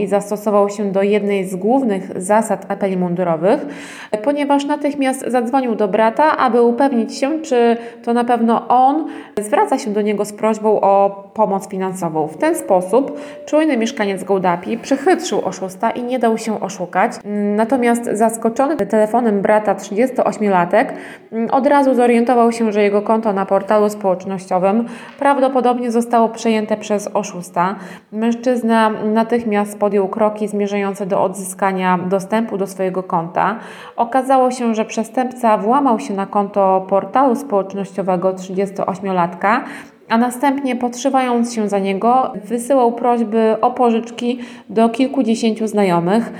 i zastosował się do jednej z głównych zasad apeli mundurowych, ponieważ natychmiast zadzwonił do brata, aby upewnić się, czy to na pewno on zwraca się do niego z prośbą o pomoc finansową. W ten sposób czujny mieszkaniec Gołdapi przechytrzył oszusta i nie dał się oszukać. Natomiast zaskoczony telefonem brata 38-latek od razu zorientował się, że jego konto na portalu społecznościowym prawdopodobnie zostało przejęte przez oszusta. Mężczyzna natychmiast podjął kroki zmierzające do odzyskania dostępu do swojego konta. Okazało się, że przestępca włamał się na konto portalu społecznościowego 38-latka, a następnie, podszywając się za niego, wysyłał prośby o pożyczki do kilkudziesięciu znajomych.